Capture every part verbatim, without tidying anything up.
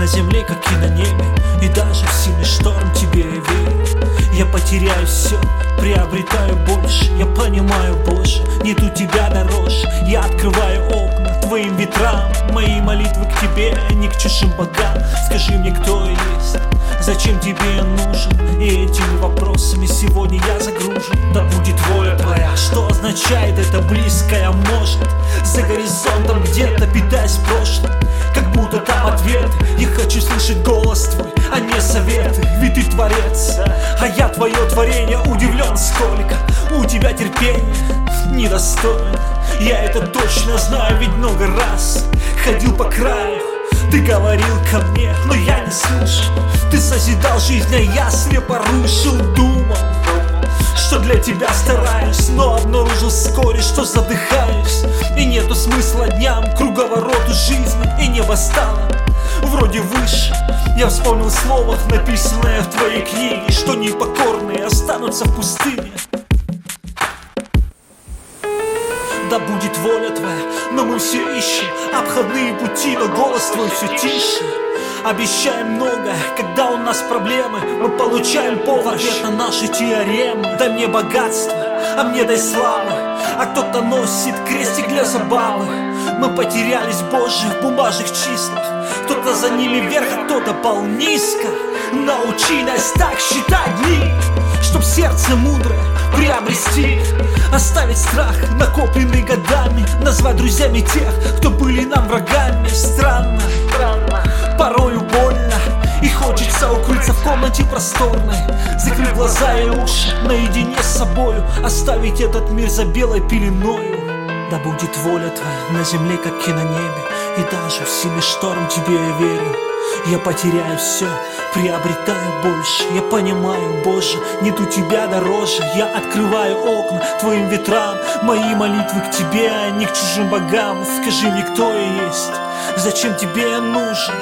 на земле, как и на небе, и даже в сильный шторм тебе я верю. Я потеряю все, приобретаю больше. Я понимаю, Боже, нету тебя дороже. Я открываю окна твоим ветрам. Мои молитвы к тебе, не к чужим богам. Скажи мне, кто я есть, зачем тебе я нужен? И этими вопросами сегодня я загружен. Да будет воля твоя. Что означает это близкое может? За горизонтом где-то питаясь прошлым, как будто там ответы. Я хочу слышать голос твой, а не советы. Ведь ты творец, а я твое творение. Удивлен, сколько у тебя терпения недостоин. Я это точно знаю, ведь много раз ходил по краю. Ты говорил ко мне, но я не слушал. Ты созидал жизнь, а я слепо рушил. Думал, что для тебя стараюсь, но обнаружил вскоре, что задыхаюсь. И нету смысла дням, круговороту жизни. И небо стало вроде выше. Я вспомнил слово, написанное в твоей книге, что непокорные останутся в пустыне. Да будет воля твоя, но мы все ищем обходные пути, но голос твой все тише. Обещаем многое, когда у нас проблемы, мы получаем повод на наши теоремы. Дай мне богатство, а мне дай славы, а кто-то носит крестик для забавы. Мы потерялись, Боже, в бумажных числах. Кто-то за ними вверх, а кто-то пал низко. Научи нас так считать дни, чтоб сердце мудрое приобрести. Оставить страх, накопленный годами, назвать друзьями тех, кто были нам врагами. Странно, странно, порою больно, и хочется укрыться в комнате просторной, закрыть глаза и уши, наедине с собою, оставить этот мир за белой пеленою. Да будет воля твоя на земле, как и на небе, и даже в сильный шторм тебе я верю. Я потеряю все, приобретаю больше. Я понимаю, Боже, нету тебя дороже. Я открываю окна твоим ветрам. Мои молитвы к тебе, а не к чужим богам. Скажи мне, кто я есть, зачем тебе я нужен?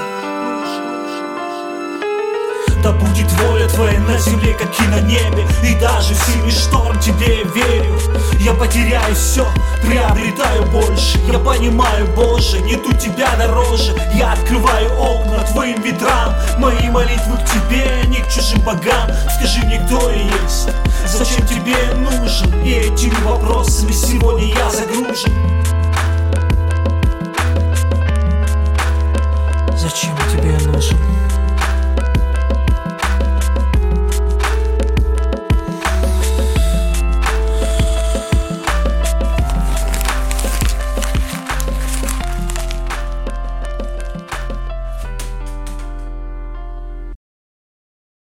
Да будет воля твоя на земле, как и на небе, и даже в сильный шторм тебе я верю. Я потеряю все, приобретаю больше. Я понимаю, Боже, нету тебя дороже. Я открываю окна твоим ветрам. Мои молитвы к тебе, не к чужим богам. Скажи мне, кто я есть, зачем тебе я нужен? И этими вопросами сегодня я загружен.